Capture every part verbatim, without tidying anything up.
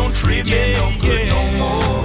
don't treat me no good no more.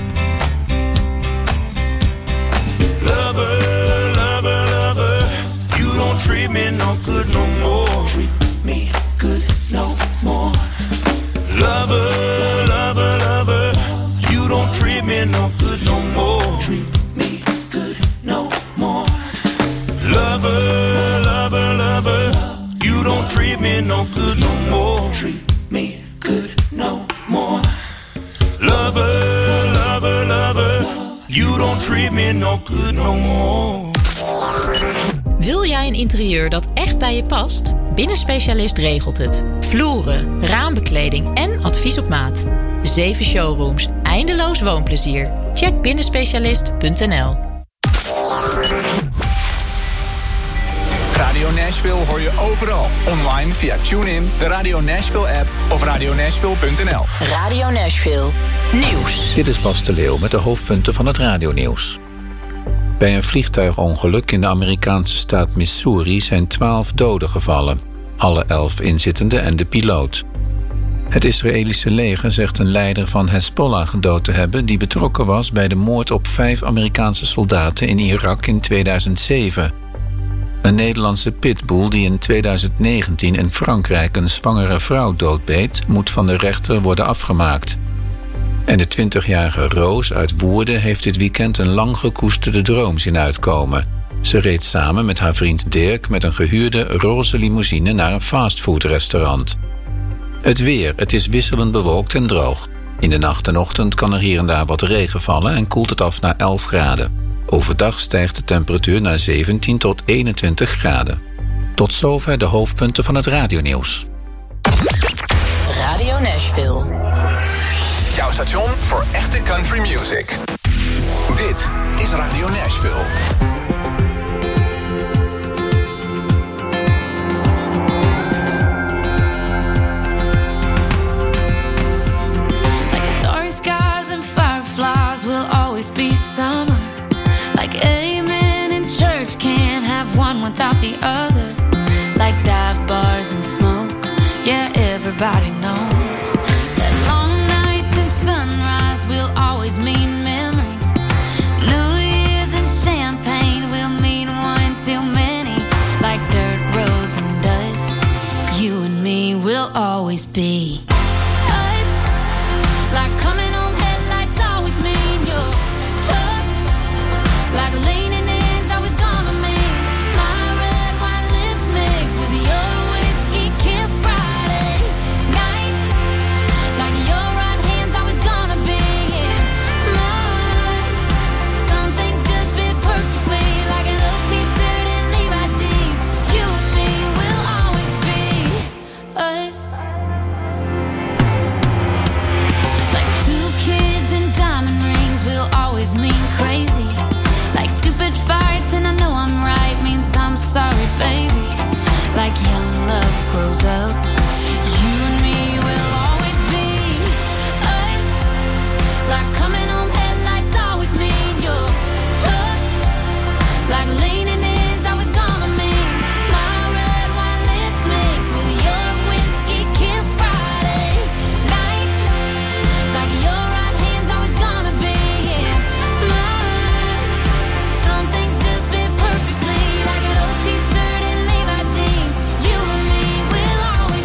Lover, lover, lover, you don't treat me no good no more. Treat me good no more. Lover, lover, lover, you don't treat me no good no more. Treat me good no more. Lover, lover, lover, you don't treat me no good no more. Treat me good no more. Lover, lover, lover, you don't treat me no good no more. Wil jij een interieur dat echt bij je past? Binnenspecialist regelt het. Vloeren, raambekleding en advies op maat. Zeven showrooms, eindeloos woonplezier. Check binnenspecialist punt n l. Radio Nashville hoor je overal. Online via TuneIn, de Radio Nashville app of radio nashville punt n l. Radio Nashville. Nieuws. Dit is Bas de Leeuw met de hoofdpunten van het radionieuws. Bij een vliegtuigongeluk in de Amerikaanse staat Missouri zijn twaalf doden gevallen. Alle elf inzittenden en de piloot. Het Israëlische leger zegt een leider van Hezbollah gedood te hebben die betrokken was bij de moord op vijf Amerikaanse soldaten in Irak in tweeduizend zeven. Een Nederlandse pitbull die in tweeduizend negentien in Frankrijk een zwangere vrouw doodbeet, moet van de rechter worden afgemaakt. En de twintigjarige Roos uit Woerden heeft dit weekend een lang gekoesterde droom zien uitkomen. Ze reed samen met haar vriend Dirk met een gehuurde roze limousine naar een fastfoodrestaurant. Het weer, het is wisselend bewolkt en droog. In de nacht en ochtend kan er hier en daar wat regen vallen en koelt het af naar elf graden. Overdag stijgt de temperatuur naar zeventien tot eenentwintig graden. Tot zover de hoofdpunten van het radionieuws. Radio Nashville. Jouw station voor echte country music. Dit is Radio Nashville. Like starry skies and fireflies will always be summer. Like amen in church can't have one without the other. Like dive bars and smoke, yeah, everybody knows. That long nights and sunrise will always mean memories. New Year's and champagne will mean one too many. Like dirt roads and dust, you and me will always be us. Like coming home headlights always mean your truck. Like leaning in's always gonna mean my red wine lips mixed with your whiskey kiss Friday nights. Like your right hand's always gonna be in mine. Some things just fit perfectly, like an old t-shirt and Levi jeans. You and me will always be us. Like two kids and diamond rings will always mean crazy. Like stupid fights and I know I'm right means I'm sorry, baby. Like young love grows up, you and me will always be us. Like coming home headlights always mean your truck. Like leaning in's always gonna mean my red wine lips mixed with your whiskey kiss Friday nights. Like your right hand's always gonna be in mine. Some things just fit perfectly, like an old t-shirt and Levi jeans. You and me will always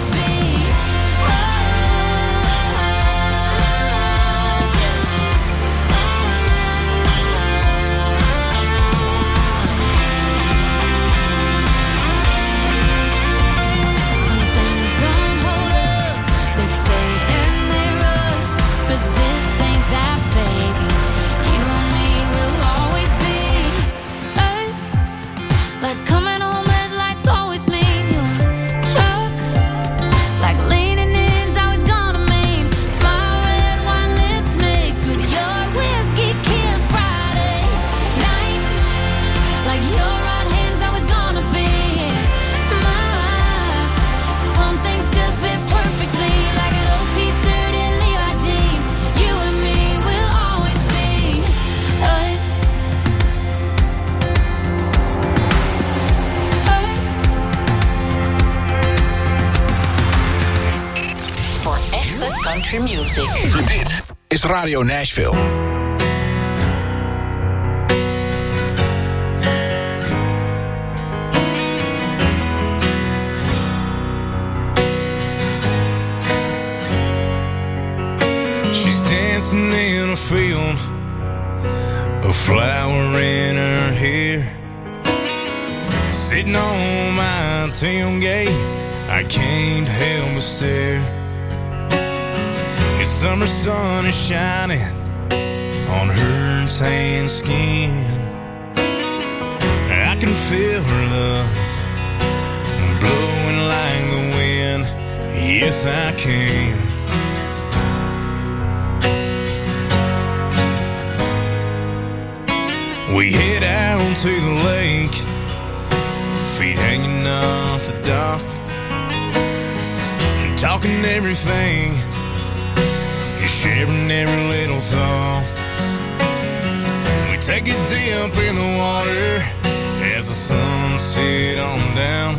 Country Music. Dit is Radio Nashville. Dancing in a field, a flower in her hair, sitting on my tailgate, I can't help but stare. The summer sun is shining on her tan skin. I can feel her love blowing like the wind. Yes, I can. We head out to the lake, feet hanging off the dock, and talking everything, and sharing every little thought. We take a dip in the water as the sun set on down.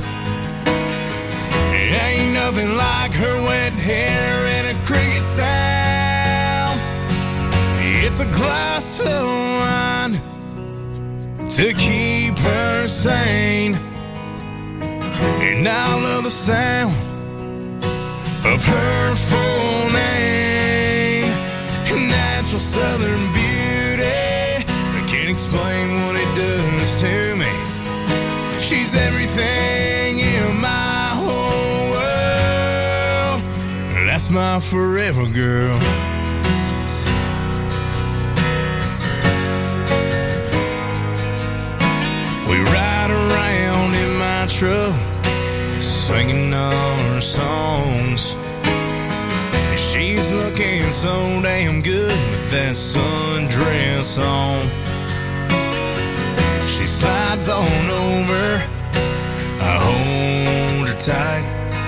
It ain't nothing like her wet hair and a cricket sound. It's a glass of wine to keep her sane, and I love the sound of her full name. Natural southern beauty, I can't explain what it does to me. She's everything in my whole world. That's my forever girl. Around in my truck, singing all her songs. And she's looking so damn good with that sundress on. She slides on over, I hold her tight,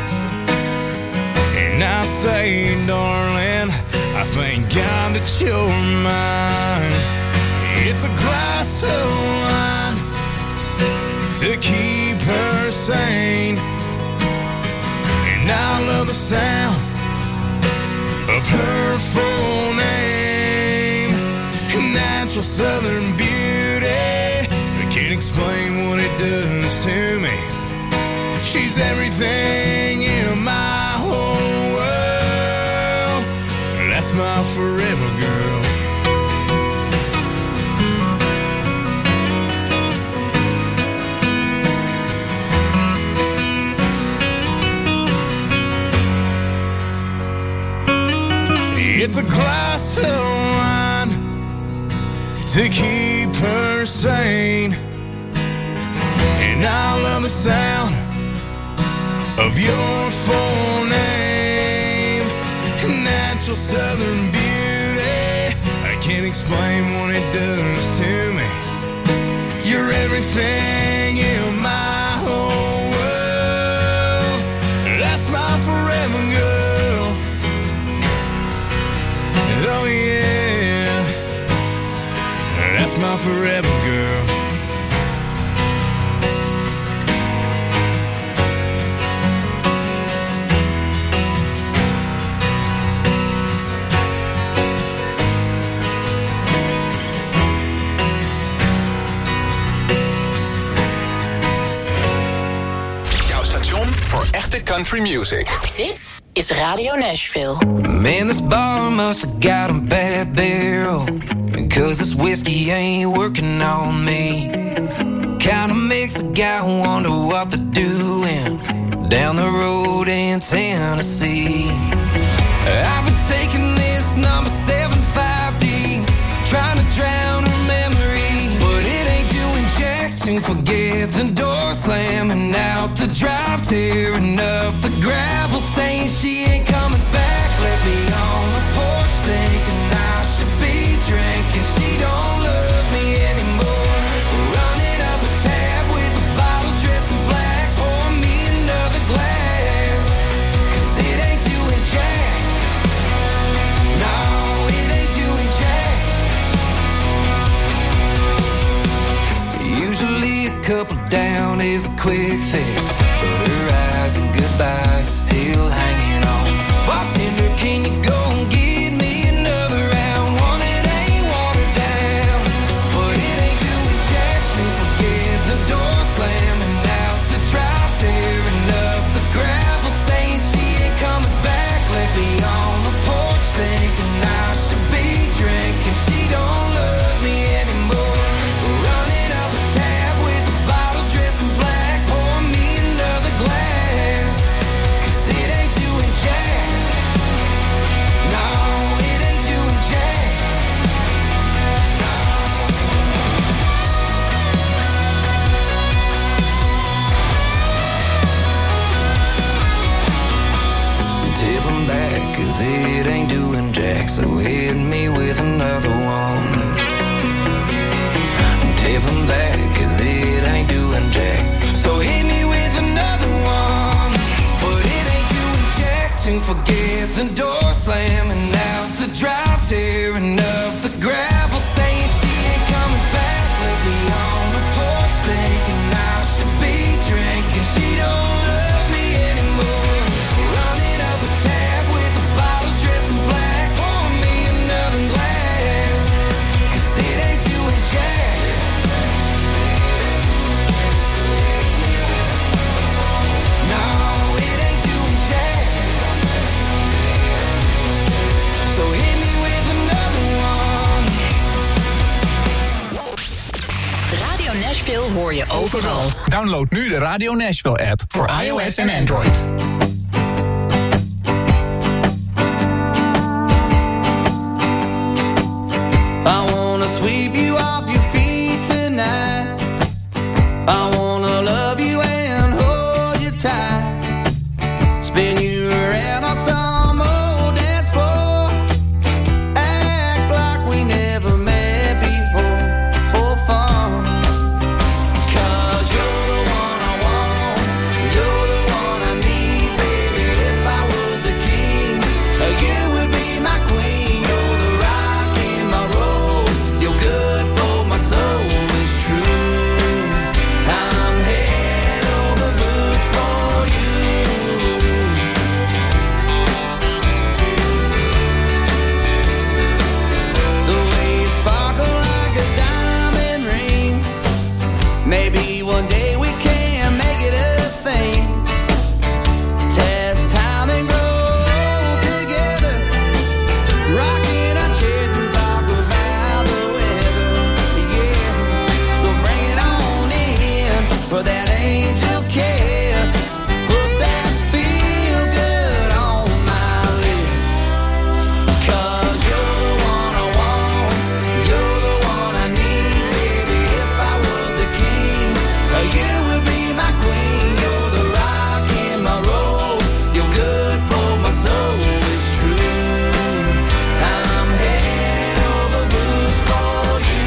and I say, darling, I thank God that you're mine. It's a glass of wine to keep her sane, and I love the sound of her full name. Natural southern beauty, I can't explain what it does to me. She's everything in my whole world. That's my forever girl. It's a glass of wine to keep her sane, and I love the sound of your full name. Natural southern beauty, I can't explain what it does to me. You're everything in my whole world. That's my forever girl. Oh yeah, that's my forever girl. Jouw station voor echte country music. Dit is Radio Nashville. Man, this bar must have got a bad barrel, because this whiskey ain't working on me. Kinda makes a guy wonder what they're doing down the road in Tennessee. I've been taking this number seven fifty, trying to drown her memory, but it ain't doing jack to forget the door slamming out the drive, tearing up the gravel, saying she ain't coming back. Let me on the porch thinking I should be drinking. She don't love me anymore. Running up a tab with a bottle dressed in black. Pour me another glass, cause it ain't doing jack. No, it ain't doing jack. Usually a couple down is a quick fix, but her eyes and goodbye still hanging on. Bartender, can you go and thinking I should be drinking. She don't love me anymore. Running up a tab with a bottle dressed in black. Pour me another glass, 'cause it ain't doing jack. No, it ain't doing jack. Tip 'em back, 'cause it ain't doing jack. So hit me with another one. Tip 'em back, 'cause it ain't doing jack. So hit me with another one. But it ain't doing jack. To forget the door slamming out the drive, tearing up the gravel, saying she ain't coming back. Left me on the porch thinking I should be drinking. She don't love me anymore. Running up a tab with a bottle dressed in black. Pour me another glass, 'cause it ain't doing jack. No, it ain't doing jack. So hit me with another one. Radio Nashville hoor je overal. Download nu de Radio Nashville app voor iOS en Android. I wanna sweep you off your feet tonight. I wanna love you and hold you tight. Spin you around on some old dance floor. Act like we never met before, for fun. 'Cause you're the one I want, you're the one I need, baby. If I was a king, you would be my queen. You're the rock in my road, you're good for my soul, it's true. I'm head over boots for you. The way you sparkle like a diamond ring. Maybe one day we can make it a thing. Test time and grow together. Rocking our chairs and talk about the weather. Yeah, so bring it on in for that angel kiss. Put that feel good on my lips. 'Cause you're the one I want, you're the one I need, baby. If I was a king, you would be my queen. You're the rock in my road, you're good for my soul, it's true. I'm head over boots for you.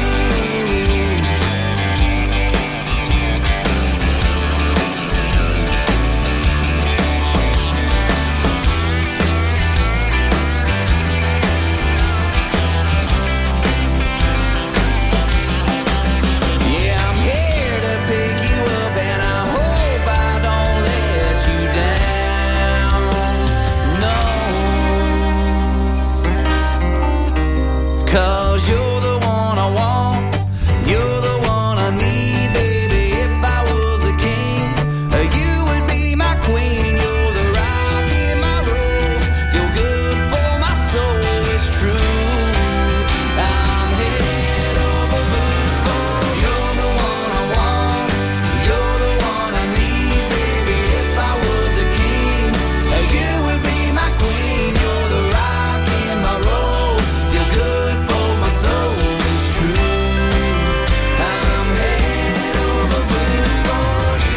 Yeah, I'm here to pick you up, and I hope I don't let you down. No, 'cause you're the one I want, you're the one I need, baby. If I was a king, you would be my queen. You're the rock in my road, you're good for my soul, it's true. I'm head over boots for you. You're the one I want, you're the one I need, baby. If I was a king, you would be my queen. You're the rock in my road, you're good for my soul, it's true. I'm head over boots for you.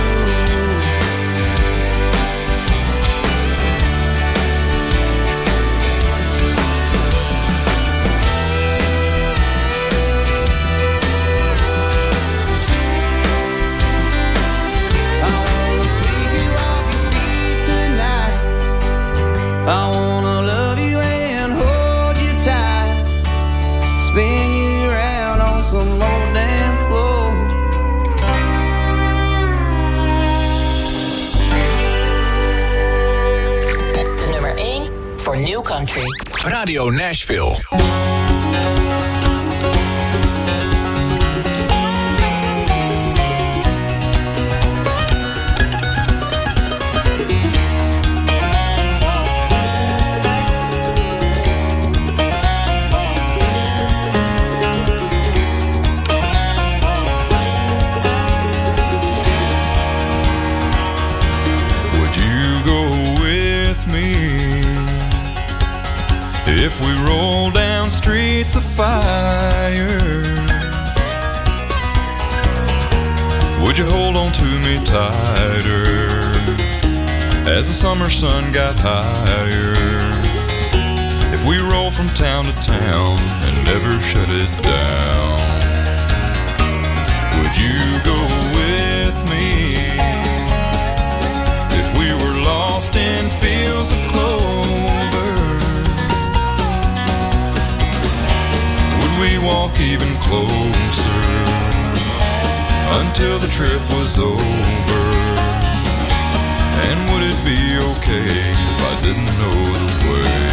I wanna sweep you off your feet tonight. I wanna love you and hold you tight. Spin you around on some old dance floor. De nummer één voor New Country. Radio Nashville. If we roll down streets of fire, would you hold on to me tighter as the summer sun got higher? If we roll from town to town and never shut it down, would you go with me? If we were lost in fields of clover, would we walk even closer until the trip was over? And would it be okay if I didn't know the way?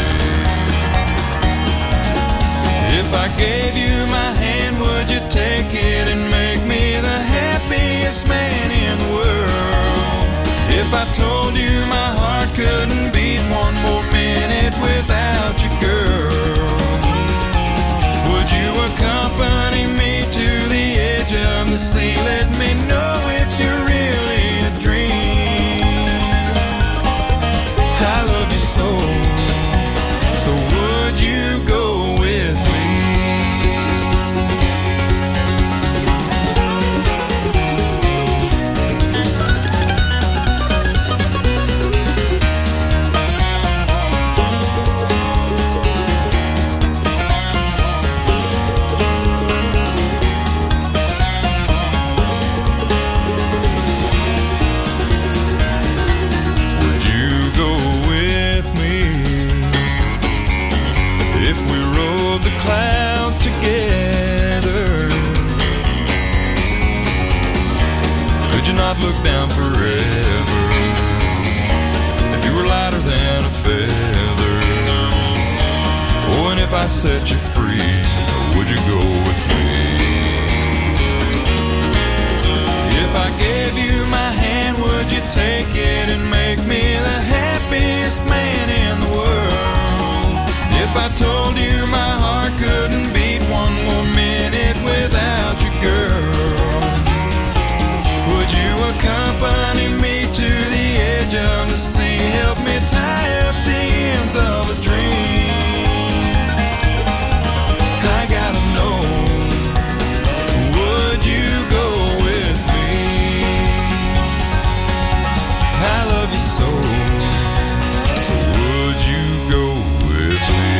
If I gave you my hand, would you take it and make me the happiest man in the world? If I told you my heart couldn't beat one more minute without you, girl, would you accompany me to the edge of the sea? Let me know if you're really a dream. I love you so, so would you go with me? Clouds together, could you not look down forever? If you were lighter than a feather, oh, and if I set you free, would you go with me? If I gave you my hand, would you take it and make me the happiest man in the world? If I told you my heart couldn't beat one more minute without you, girl, would you accompany me to the edge of the sea? Help me tie up the ends of a dream. I gotta know, would you go with me? I love you so, so would you go with me?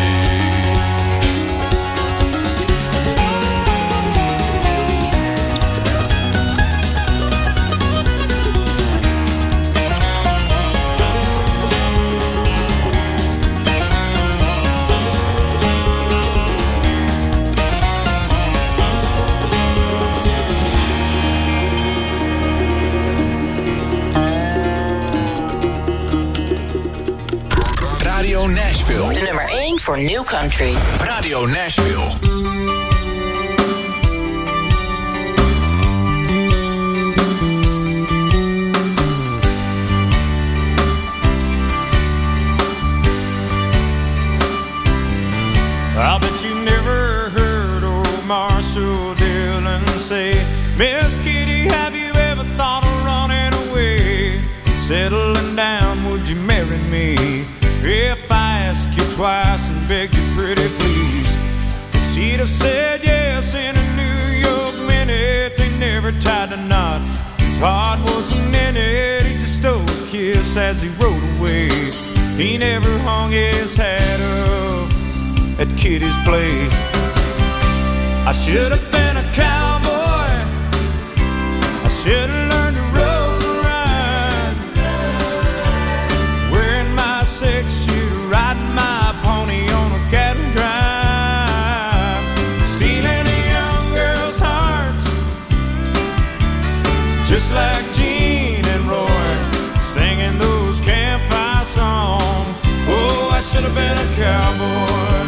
Radio Nashville. De nummer één voor New Country. Radio Nashville. I bet you never heard old Marshall Dillon say, Miss Kitty, have you ever thought of running away? Settling down, would you marry me? If I ask you twice and beg you pretty please, she'd have said yes in a New York minute. They never tied a knot, his heart wasn't in it. He just stole a kiss as he rode away. He never hung his hat up at Kitty's place. I should have been a cowboy, I should have learned to rope and ride, wearing my six shooter, riding my pony on a cattle drive, stealing a young girl's hearts, just like Gene and Roy, singing those campfire songs. Oh, I should have been a cowboy.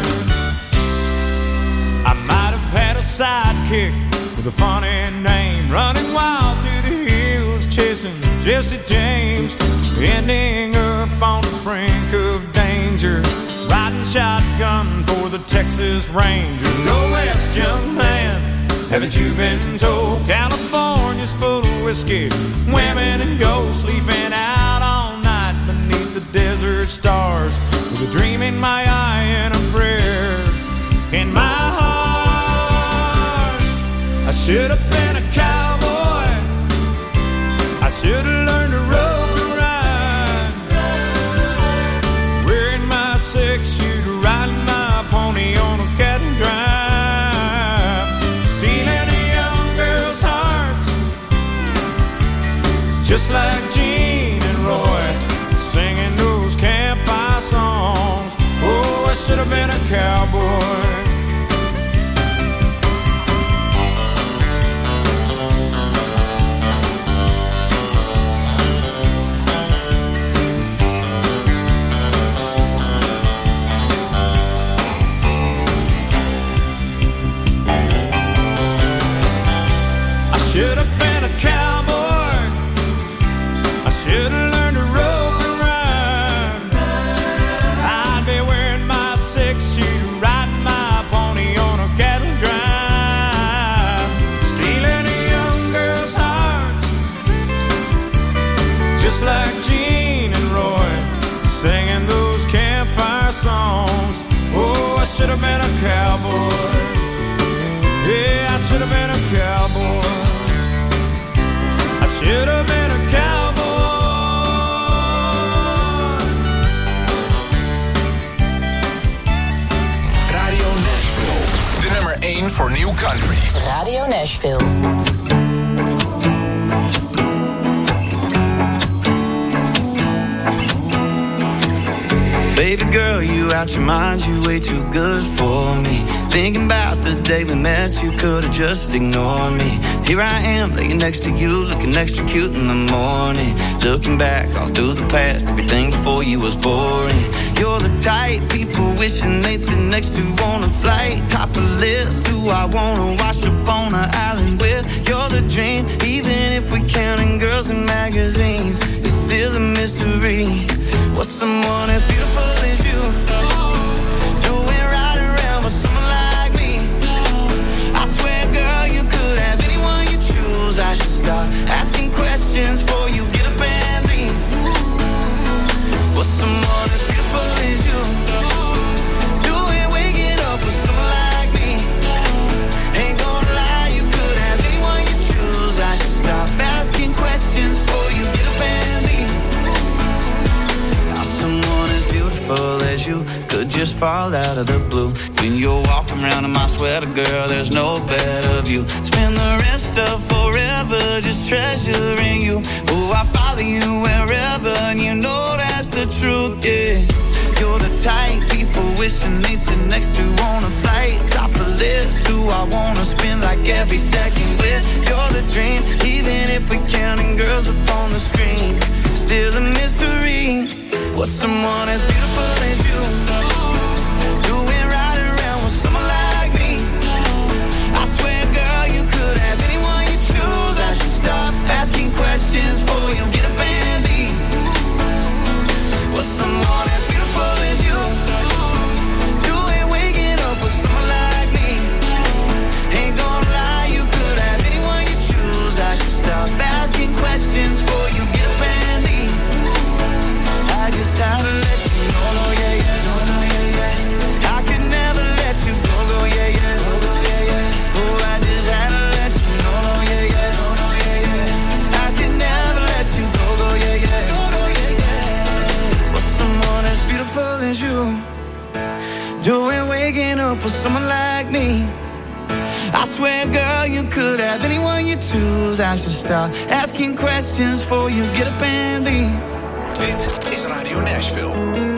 I might have had a sidekick with a funny name, running wild through the hills, chasing Jesse James, ending up on the brink of danger, riding shotgun for the Texas Rangers. No West, young man, haven't you been told California's full of whiskey, women and gold, sleeping out all night beneath the desert stars, with a dream in my eye and a prayer in my heart. I should have been a cowboy. I should have learned to rope and ride, wearing my six-shooter, riding my pony on a cat and drive, stealing a young girl's hearts, just like Gene and Roy, singing those campfire songs. Oh, I should have been a cowboy. Should have been a cowboy. I should have learned to rope and ride. I'd be wearing my six-shooter, riding my pony on a cattle drive, stealing a young girl's heart, just like Gene and Roy, singing those campfire songs. Oh, I should have been a cowboy. Yeah, I should have been a cowboy. Should have been a cowboy. Radio Nashville, de nummer één voor New Country. Radio Nashville. Baby girl, you out your mind, you way too good for me. Thinking about the day we met, you could've just ignored me. Here I am, laying next to you, looking extra cute in the morning. Looking back all through the past, everything before you was boring. You're the type people wishing they'd sit next to on a flight. Top of the list, who I wanna wash up on an island with. You're the dream, even if we're counting girls in magazines, it's still a mystery. What's someone as beautiful as you doing right around with someone like me? I swear, girl, you could have anyone you choose. I should stop asking questions before you get up and leave. What's someone as beautiful as you doing waking up with someone like me? Ain't gonna lie, you could have anyone you choose. I should stop asking questions before you get up and leave. Someone as beautiful as you could just fall out of the blue. When you're walking around in my sweater, girl, there's no better view. Spend the rest of forever just treasuring you. Oh, I follow you wherever, and you know that's the truth, yeah. You're the type people wishing they'd sit next to on a flight. Top of the list, who I wanna spend like every second with. You're the dream, even if we're counting girls up on the screen, still a mystery. What's someone as beautiful as you doing right around with someone like me? I swear, girl, you could have anyone you choose. I should stop asking questions before you get up and leave. What's someone as beautiful as you doing waking up with someone like me? Ain't gonna lie, you could have anyone you choose. I should stop asking questions before you get up and leave. I just had to let you know, no, yeah, yeah, no, no, yeah, yeah. I could never let you go, go, yeah, yeah, go, go, yeah, yeah. Oh, I just had to let you know, no, yeah, yeah, no, no, yeah, yeah. I could never let you go, go, yeah, yeah, go, go, yeah, yeah. What's someone as beautiful as you doing waking up with someone like me? I swear, girl, you could have anyone you choose. I should stop asking questions before you get up and leave. Dit is Radio Nashville.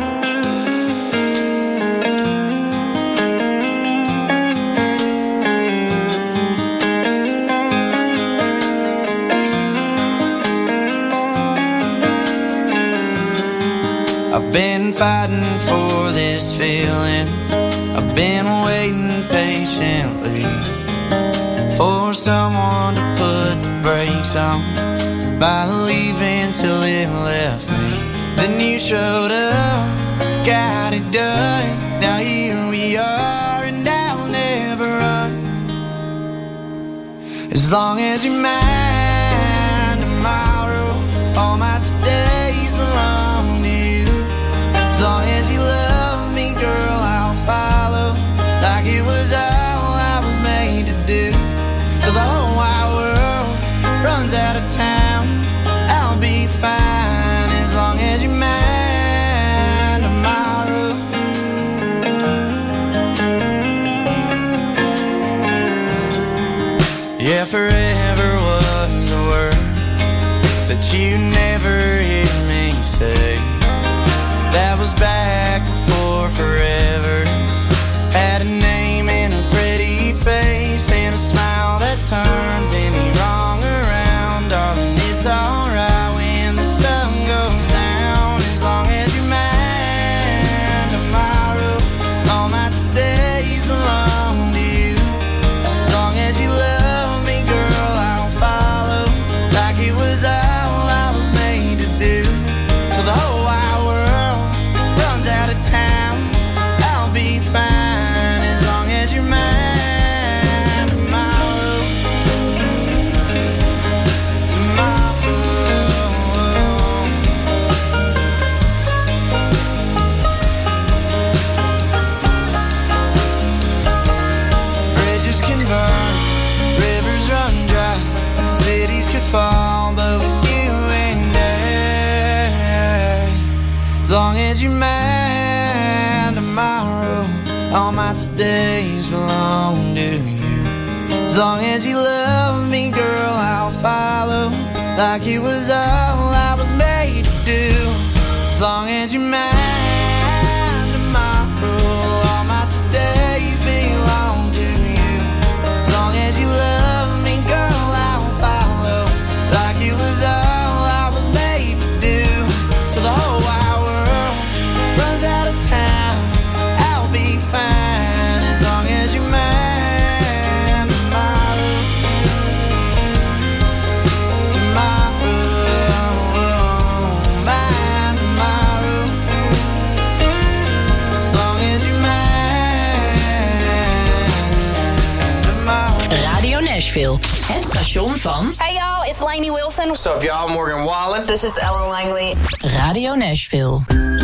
I've been fighting for this feeling. I've been waiting patiently for someone to put the brakes on by leaving till it left me. Then you showed up, got it done. Now here we are, and I'll never run. As long as you're mine tomorrow, all my todays belong to you. As long as you love out of town, I'll be fine as long as you're mine tomorrow. Yeah, forever was a word that you never hear me say. That was back before forever had a name and a pretty face and a smile that turns any wrong around. Darling, it's alright when the sun goes down, as long as you're mine tomorrow. All my todays belong to you. As long as you love me, girl, I'll follow like it was all I was made to do. So the whole wide world runs out of town, I'll be fine as long as you're mine tomorrow. Tomorrow. Bridges can burn, rivers run dry, cities could fall, but with you and I, as long as you're mine tomorrow, all my todays belong to you. As long as you love me, girl, I'll follow like it was all I was made to do. As long as you're mine tomorrow, all my todays belong to you. As long as you love me, girl, I'll follow like it was all I was made to do. Till the whole wide world runs out of town, I'll be fine as long as you're mine tomorrow. Tomorrow, mine tomorrow. As long as you're mine tomorrow. Radio Nashville, het station van Hey y'all, it's Lainey Wilson. What's up, y'all? Morgan Wallen. This is Ellen Langley. Radio Nashville.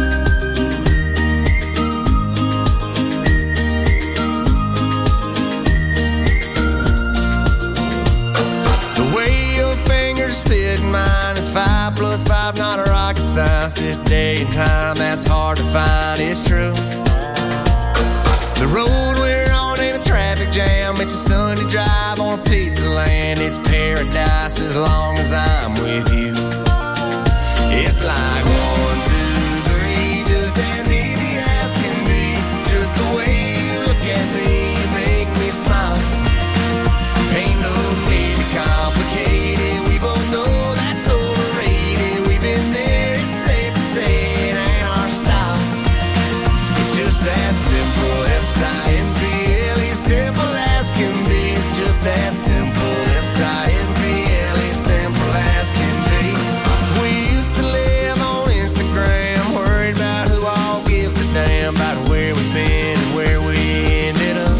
The way your fingers fit mine is five plus five, not a rocket science. This day and time, that's hard to find, it's true. The road we're on ain't a traffic jam, it's a Sunday drive on a piece of land. It's paradise as long as I'm with you. It's like one, two, three, just as easy as can be. Just the way you look at me, you make me smile. Ain't no need to complicate it, we both know that's overrated. We've been there, it's safe to say it ain't our style. It's just that simple, S I M P L E, simple as can be. It's just that simple, S I M P L E, simple as can be. We used to live on Instagram, worried about who all gives a damn about where we've been and where we ended up.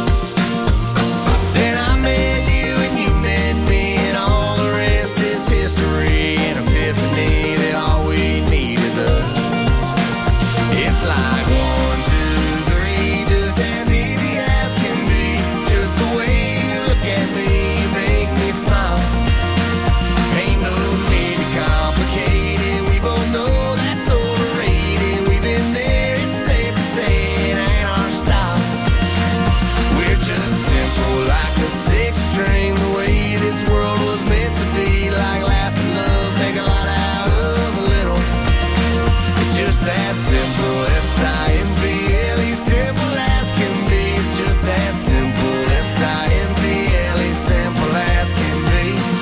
Then I met you and you met me, and all the rest is history. An epiphany that all we need is us. It's like one, two, three, just as easy as can be. Just the way you look at me, you make me smile. Ain't no need to complicate it, we both know that's overrated. We've been there, it's safe to say it ain't our style. We're just simple like a sixth string, the way this world was meant to be. Like laugh and love, make a lot out of a little. It's just that simple, S I M P L E, simple as can be. It's just that simple, S I M P L E, simple as can be.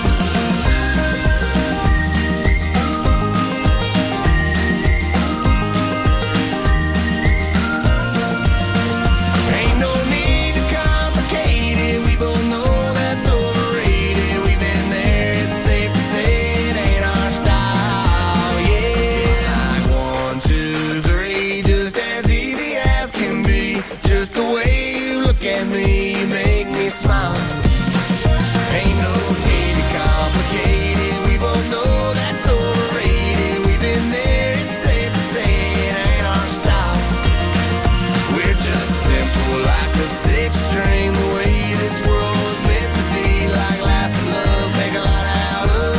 Ain't no need to complicate it, we both know that's overrated. We've been there, it's safe to say it ain't our style, yeah. It's like one, two, three, just as easy as can be. Just the way you look at me, you make me smile. Ain't no need to complicate it, we both know that's overrated. We've been there, it's safe to say it ain't our style. We're just simple like a sixth string, the way this world was meant to be. Like laugh and love, make a lot out of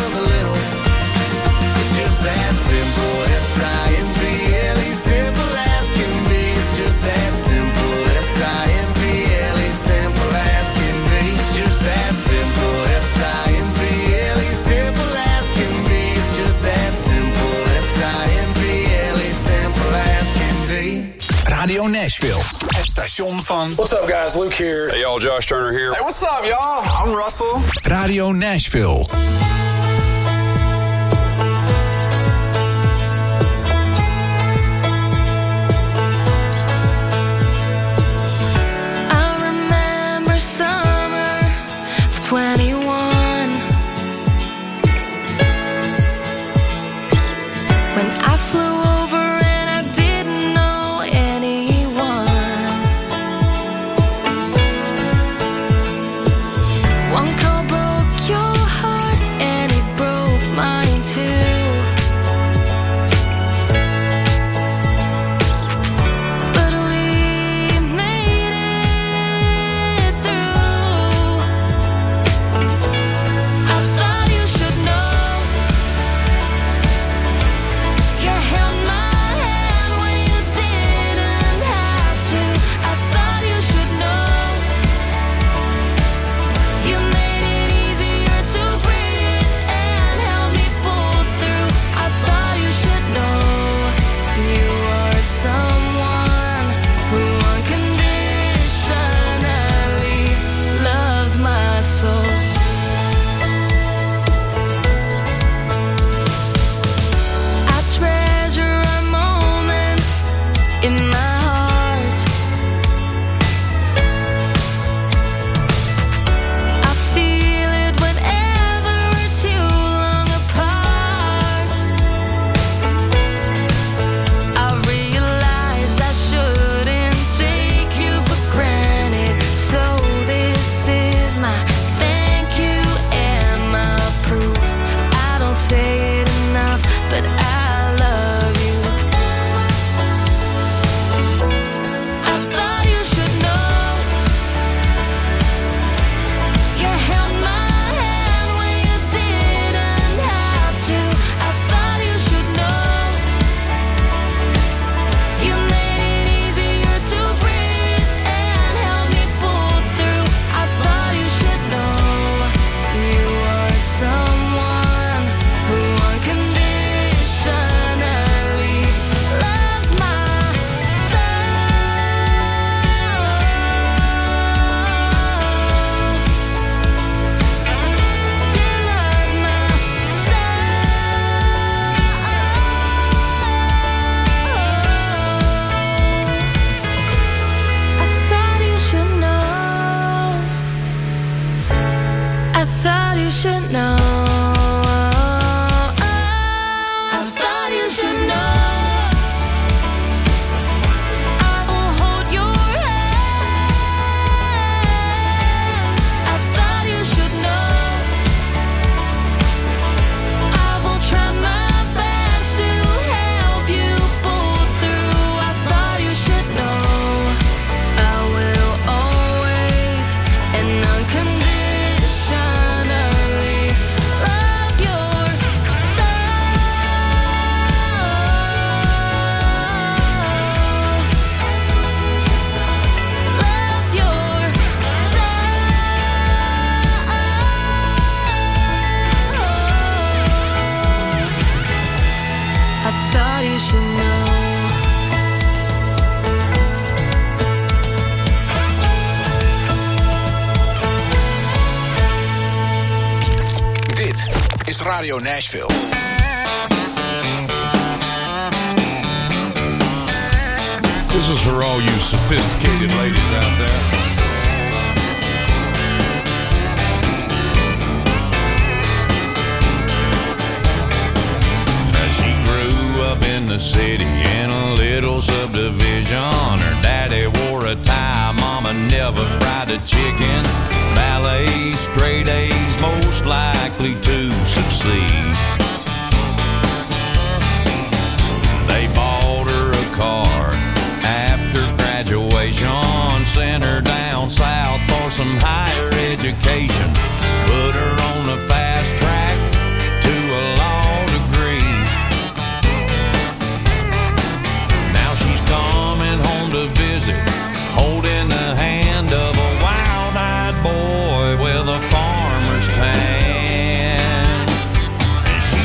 station van... What's up, guys? Luke here. Hey, y'all. Josh Turner here. Hey, what's up, y'all? I'm Russell. Radio Nashville. twenty-one, when I flew over and I didn't know anyone. One call broke your heart and it broke mine too. But we made it through. I thought you should know. You held my hand when you didn't have to. I thought you should know. You made it easier to breathe and helped me pull through. I thought you should know. You are someone who unconditionally loves my soul. I treasure our moments in my heart. I feel it whenever we're too long apart. I realize I shouldn't take you for granted. So this is my thank you and my proof. I don't say it enough, but I love you. I thought you should know. You held my hand when you didn't have to. I thought you should know. You made it easier to breathe and helped me pull through. I thought you should know. You are someone who unconditionally loves my I thought you should know. I thought you should know. I thought you should know. I will hold your hand. I thought you should know. I will try my best to help you pull through. I thought you should know. I will always and unconditionally love your Love your I thought you should know. Dit is Radio Nashville. This is for all you sophisticated ladies out there. She grew up in the city in a little subdivision. Her daddy wore a tie, mama never fried a chicken. Ballet, straight A's, most likely to succeed. They bought her a car after graduation, sent her down south for some higher education, put her on the fast track to a law degree. Now she's coming home to visit, holding the hand of a wild-eyed boy with a farmer's tan. And she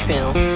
Nashville.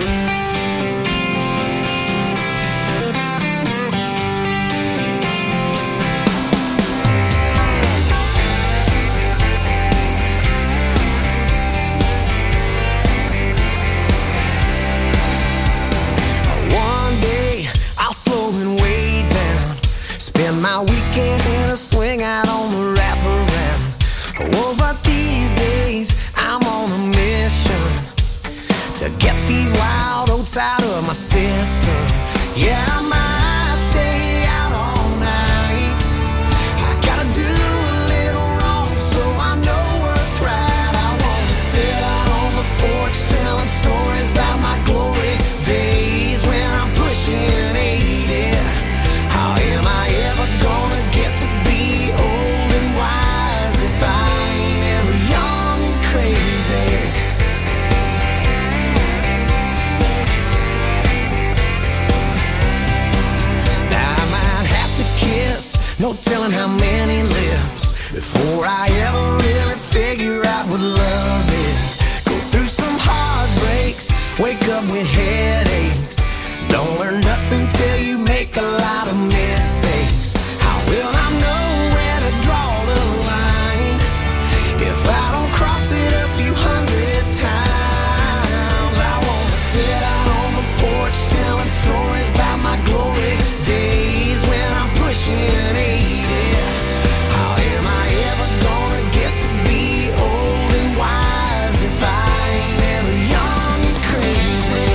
My weekends in a swing out on the wraparound. Oh, but these days I'm on a mission to get these wild oats out of my system. Yeah, I might stay out all night. I gotta do a little wrong so I know what's right. I wanna sit out on the porch telling stories about my glory days when I'm pushing eighty. How am I ever gonna get to be old and wise if I ain't ever young and crazy? Now I might have to kiss, no telling how many lips, before I ever really figure out what love is. Go through some heartbreaks, wake up with headaches. Don't learn nothing till you make a lot of mistakes. How will I know where to draw the line if I don't cross it a few hundred times? I wanna sit out on the porch telling stories about my glory days when I'm pushing eighty. How am I ever gonna get to be old and wise if I ain't ever young and crazy?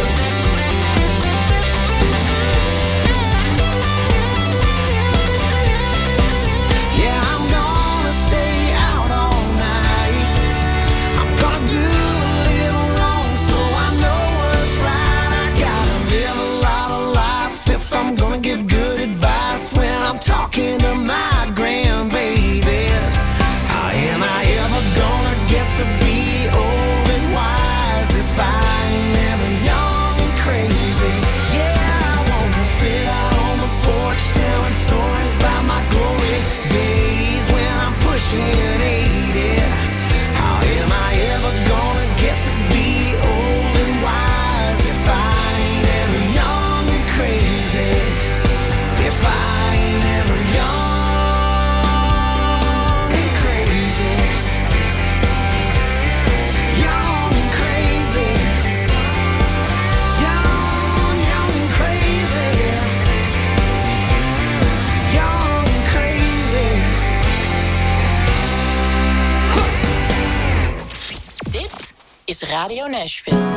Talking to my grandbabies. How am I ever gonna get to be old and wise if I ain't never young and crazy? Yeah, I wanna sit out on the porch telling stories about my glory days when I'm pushing eighty. How am I ever gonna get to be old and wise if I ain't ever young and crazy? If I ain't ever young and crazy, young and crazy, young, young and crazy, young and crazy. Huh. Dit is Radio Nashville.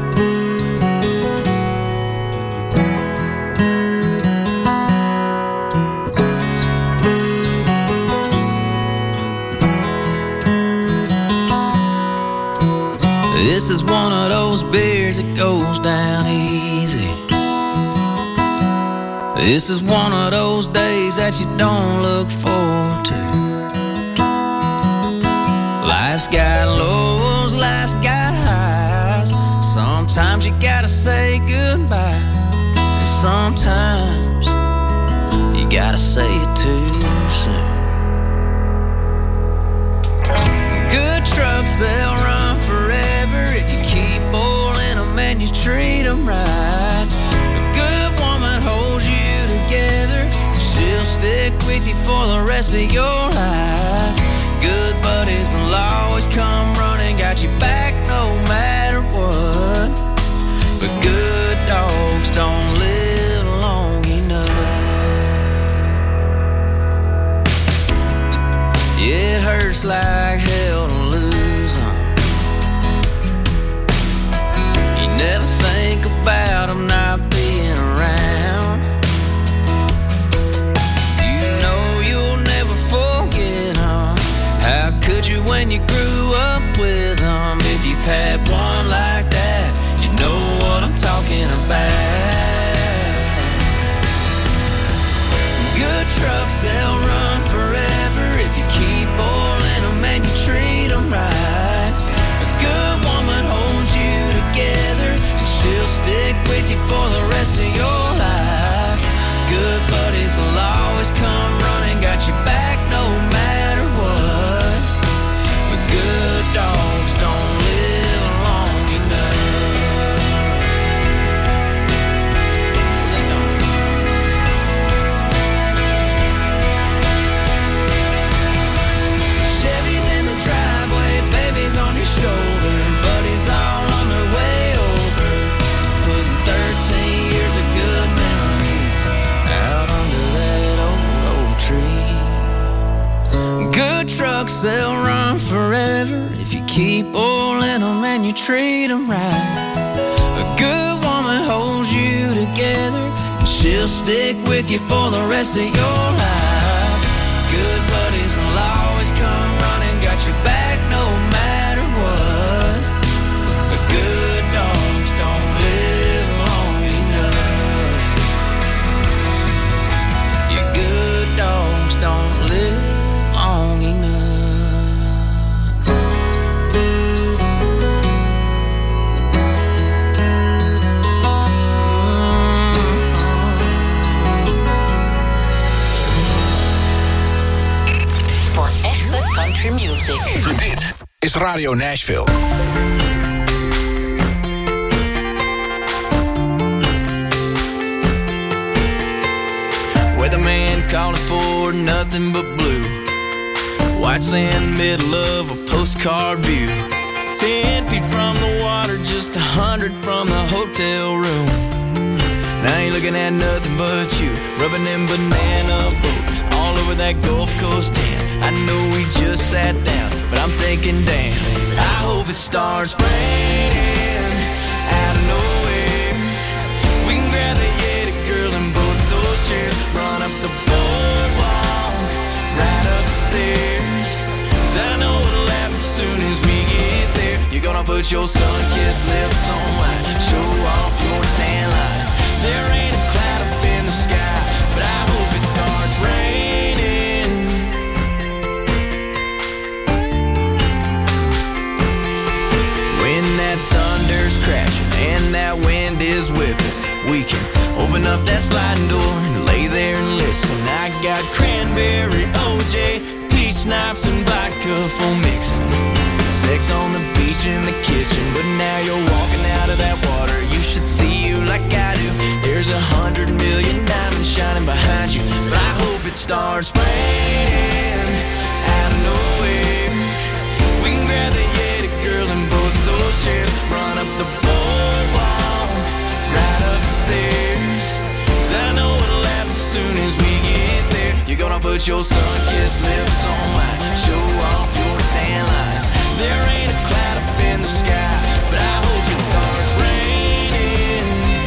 This is one of those beers that goes down easy. This is one of those days that you don't look forward to. Life's got lows, life's got highs. Sometimes you gotta say goodbye, and sometimes you gotta say it too soon. Good trucks, they'll run forever if you keep boiling them and you treat them right. A good woman holds you together, she'll stick with you for the rest of your life. Good buddies will always come running, got your back no matter what. But good dogs don't live long enough. It hurts like hell to lose them. You never think about them not being around. You know you'll never forget them. How could you when you grew up with them? If you've had one like that, you know what I'm talking about. Good trucks, they'll run forever if you keep boiling them bucks, they'll run forever if you keep oiling them and you treat them right. A good woman holds you together, and she'll stick with you for the rest of your life. Good buddies will always come running, got your back no matter what. The good dogs don't live long enough. Your good dogs don't live long enough. Voor echte country music. Dit is Radio Nashville. Weatherman calling for nothing but blue. White sand, middle of a postcard view. Ten feet from the water, just a hundred from the hotel room. And I ain't looking at nothing but you, rubbing them banana boat all over that Gulf Coast end. I know we just sat down, but I'm thinking, damn, I hope it starts raining out of nowhere. We can grab the Yeti girl in both those chairs, run up the boardwalk, right up the stairs. 'Cause I know it'll happen as soon as we get there. You're gonna put your sun-kissed lips on mine, show off your tan lines. There ain't a cloud up in the sky, but I hope it starts raining. When that thunder's crashing and that wind is whipping, we can open up that sliding door and lay there and listen. I got cranberry O J, peach schnapps and vodka for mixing. Sex on the beach in the kitchen, but now you're walking out of that water. You should see you like I do. There's a hundred million diamonds shining behind you, but I hope it starts raining out of nowhere. We can grab the Yeti girl in both those chairs, run up the boardwalk, right upstairs. 'Cause I know it'll happen as soon as we get there. You're gonna put your sun-kissed lips on mine, show off your tan lines. There ain't a cloud up in the sky, but I hope it starts raining.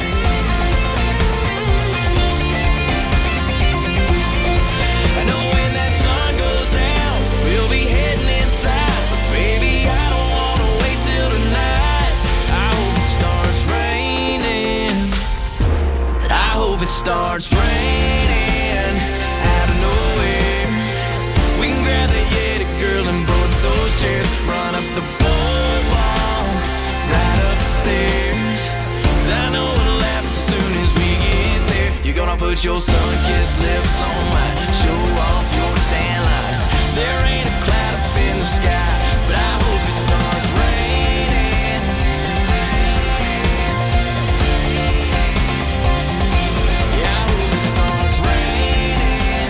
I know when that sun goes down, we'll be heading inside. But baby, I don't wanna wait till tonight. I hope it starts raining. I hope it starts raining out of nowhere. We can grab the Yeti girl in both those chairs, run up the boardwalk, right upstairs. 'Cause I know it'll happen as soon as we get there. You're gonna put your sun-kissed lips on mine, show off your tan lines. There ain't a cloud up in the sky, but I hope it starts raining. Yeah, I hope it starts raining.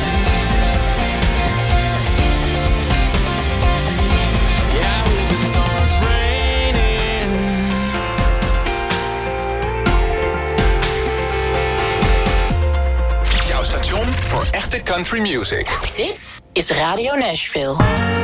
Yeah, I hope it starts raining. Jouw station voor echte country music. Dit is Radio Nashville.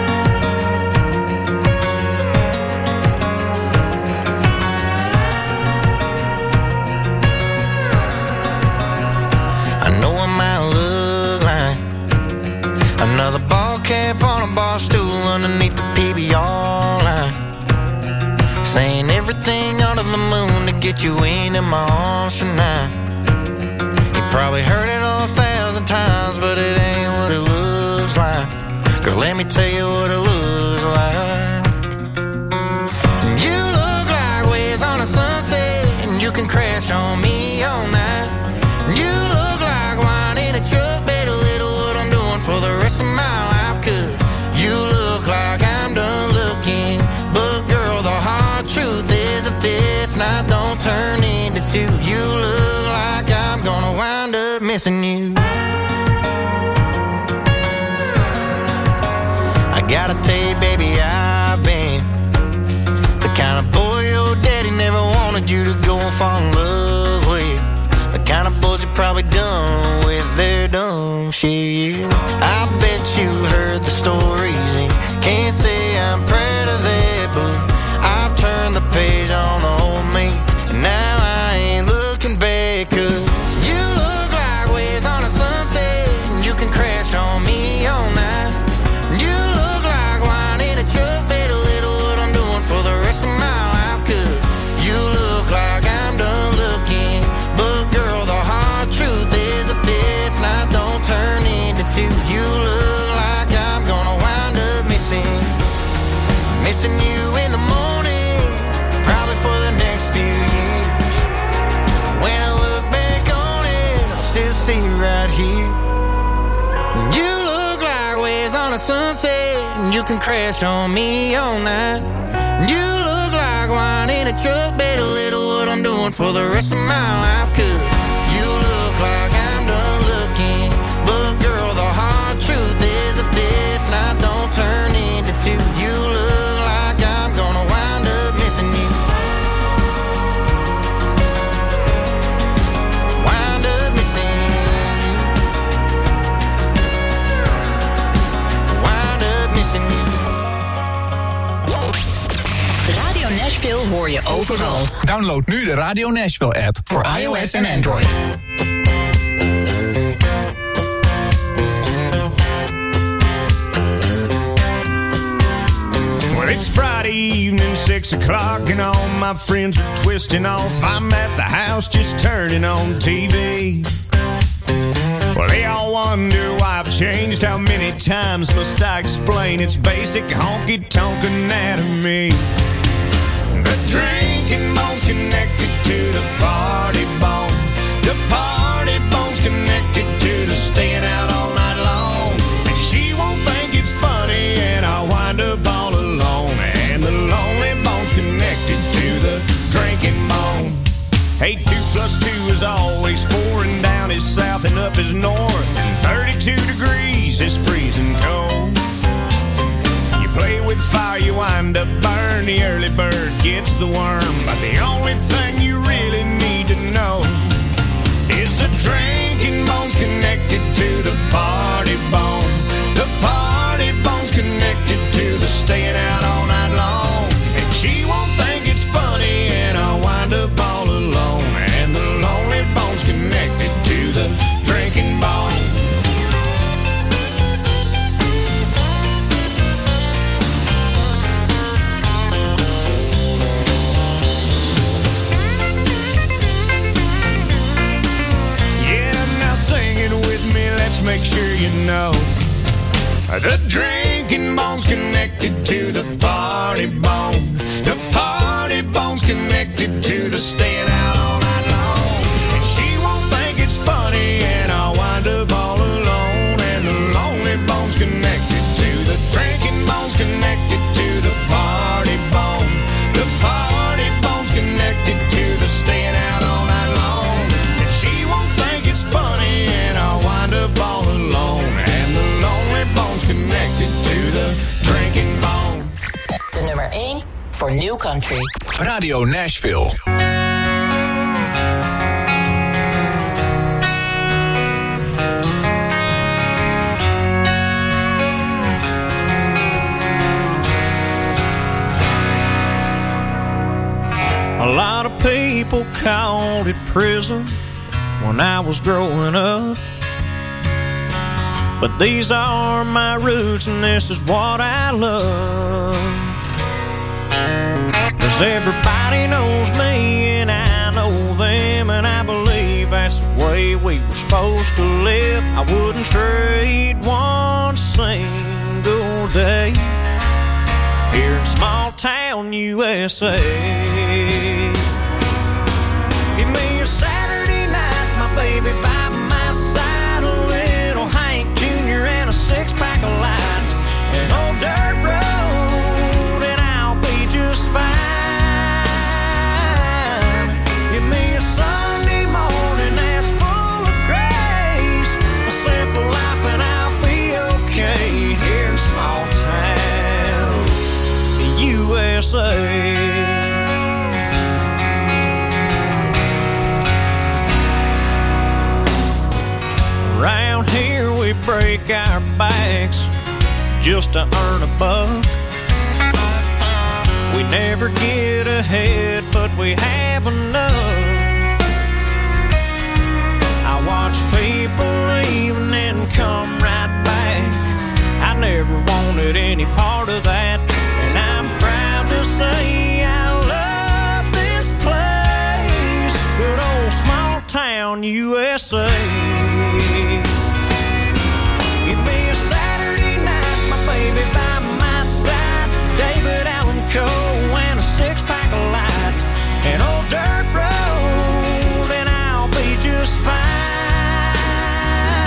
I know I might look like another ball cap on a bar stool underneath the P B R line, saying everything under the moon to get you into my arms tonight. You probably heard it a thousand times, but it ain't what it looks like. Girl, let me tell you what it looks like. You look like waves on a sunset, and you can crash on me all night. You look like wine in a truck, better little what I'm doing for the rest of my life. 'Cause you look like I'm done looking, but girl, the hard truth is if this night don't turn into two, you look like I'm gonna wind up missing you. I gotta tell you, baby, I've been the kind of boy your daddy never wanted you to go and fall in love with. The kind of boys you're probably done with their dumb shit. I bet you heard the stories right here. You look like waves on a sunset, and you can crash on me all night. You look like wine in a truck, bet a little what I'm doing for the rest of my life. Cause you look like I'm done looking, but girl, the hard truth is if this night don't turn into two, you look like I'm gonna wind up missing you. Wind up missing you. Wind up missing you. Radio Nashville hoor je overal. Download nu de Radio Nashville app voor iOS en Android. Well, it's Friday evening, six o'clock, and all my friends are twisting off. I'm at the house just turning on T V. Well, they all wonder why I've changed. How many times must I explain? It's basic honky-tonk anatomy. The drinking bone's connected to the party bone. The party bone's connected to the staying out all night long. And she won't think it's funny, and I'll wind up all alone. And the lonely bone's connected to the drinking bone. Hey, two plus two is always four, and down is south and up is north. And thirty-two degrees is freezing cold. You play with fire, you wind up burn. The early bird gets the worm. But the only thing you really need to know is the drinking bone's connected to the party bone. The party bone's connected to the staying out all night long. And she won't think it's funny, and I'll wind up all alone. And the lonely bone's connected to the drinking bone. Make sure you know the drinking bone's connected to the party bone. The party bone's connected to the staying out all night long. And she won't think it's funny, and I'll wind up all alone. And the lonely bone's connected to the drinking bone's connected to the party bone. The party bone's connected to the staying out all night long. And she won't think it's funny, and I'll wind up all alone. And the lonely bone's connected to the drinking bone. De nummer één voor New Country. Radio Nashville. A lot of people called it prison when I was growing up. But these are my roots, and this is what I love. 'Cause everybody knows me, and I know them, and I believe that's the way we were supposed to live. I wouldn't trade one single day here in small town U S A. Give me a Saturday night, my baby by my side, a little Hank Junior and a six-pack of light, an old dirt road, and I'll be just fine. Give me a Sunday morning that's full of grace, a simple life, and I'll be okay here in small town U S A. Around here we break our backs just to earn a buck. We never get ahead, but we have enough. I watch people leave and then come right back. I never wanted any part of that, and I'm proud to say I love this place. Good old small town U S A. Give me a Saturday night, my baby by my side, David Allan Coe and a six-pack of light, an old dirt road, and I'll be just fine.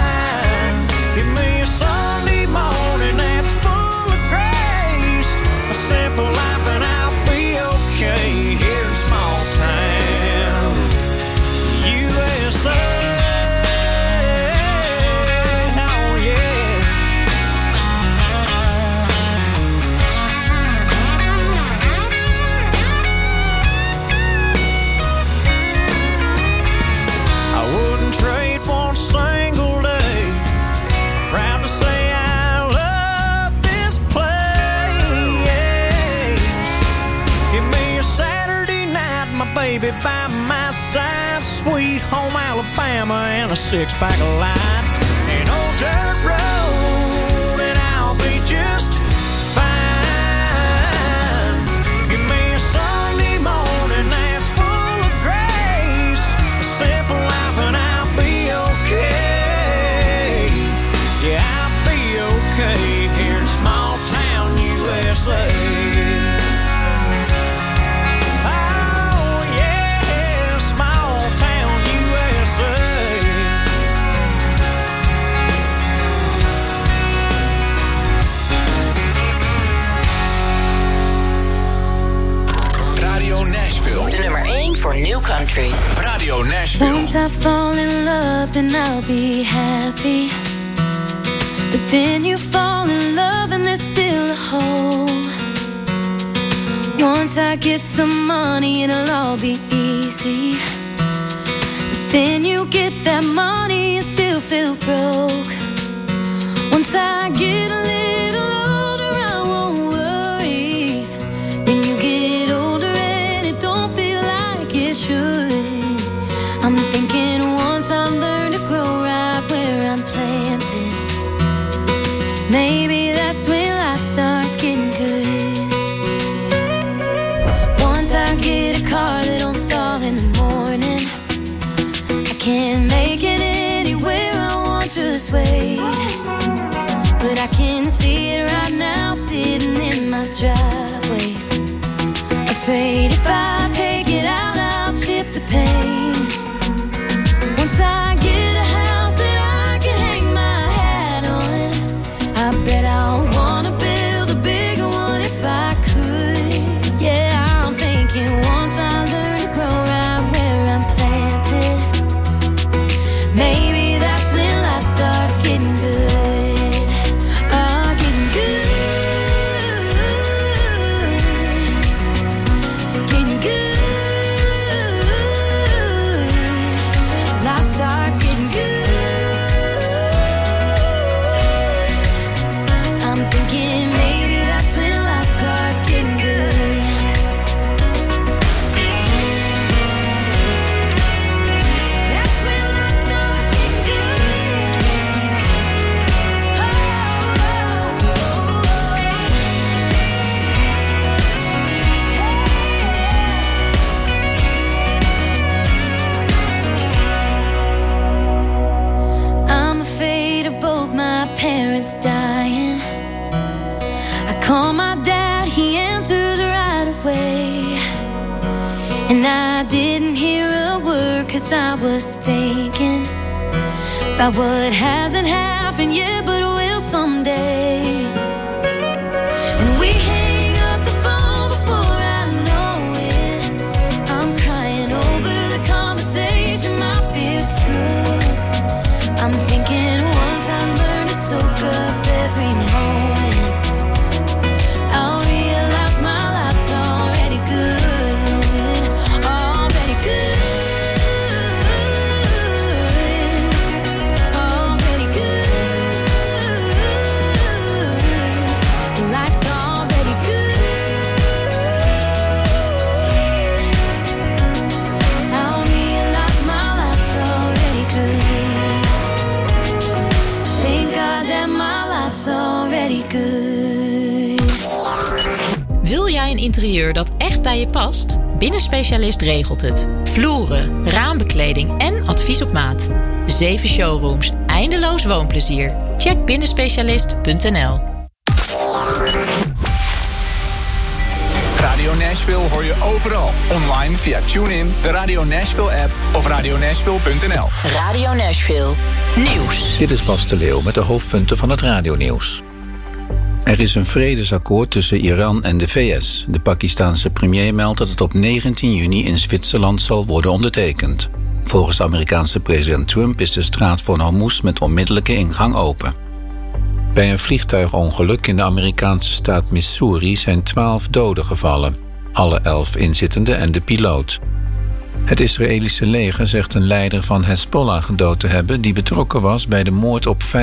baby by my side, sweet home Alabama, and a six-pack of light. An old dirt road, and I'll be just fine. Give me a Sunday morning that's full of grace, a simple life, and I'll be okay. Yeah, I'll be okay here in small town U S A. De nummer één voor New Country. Radio Nashville. Once I fall in love, then I'll be happy. But then you fall in love and there's still a hole. Once I get some money, it'll all be easy. But then you get that money and still feel broke. Once I get a little older, I won't worry. Then you get older and it don't feel like it should. I'm thinking once I learn to grow right where I'm planted, maybe that's when life starts getting good. Once I get a car that don't stall in the morning, I can't make it anywhere I want, just wait. But I can see it right now sitting in my driveway. Afraid if I take it out, I'll chip the pain. Once I get a house that I can hang my hat on, I bet I'll wanna build a bigger one if I could. Yeah, I'm thinking once I learn to grow right where I'm planted, maybe that's when life starts getting good. Oh, getting good. Getting good. Life starts getting good. I'm thinking maybe that's when life starts getting good. That's when life starts getting good. I'm afraid of both my parents dying. I call my dad, he answers right away. And I didn't hear a word cause I was thinking about what hasn't happened yet but will someday. And we hang up the phone before I know it. I'm crying over the conversation my fear took. I'm thinking once I learn to soak up every moment, I'll realize my life's already good. Already good. Already good. Life's already good. I'll realize my life's already good. Thank God that my life's already good. Wil jij een interieur dat echt bij je past? Binnenspecialist regelt het. Vloeren, raambekleding en advies op maat. Zeven showrooms, eindeloos woonplezier. Check binnenspecialist punt n l. Radio Nashville hoor je overal. Online via TuneIn, de Radio Nashville app of radio nashville punt n l. Radio Nashville. Nieuws. Dit is Bas de Leeuw met de hoofdpunten van het radionieuws. Er is een vredesakkoord tussen Iran en de V S. De Pakistaanse premier meldt dat het op negentien juni in Zwitserland zal worden ondertekend. Volgens de Amerikaanse president Trump is de straat van Hormuz met onmiddellijke ingang open. Bij een vliegtuigongeluk in de Amerikaanse staat Missouri zijn twaalf doden gevallen. Alle elf inzittenden en de piloot. Het Israëlische leger zegt een leider van Hezbollah gedood te hebben die betrokken was bij de moord op vijf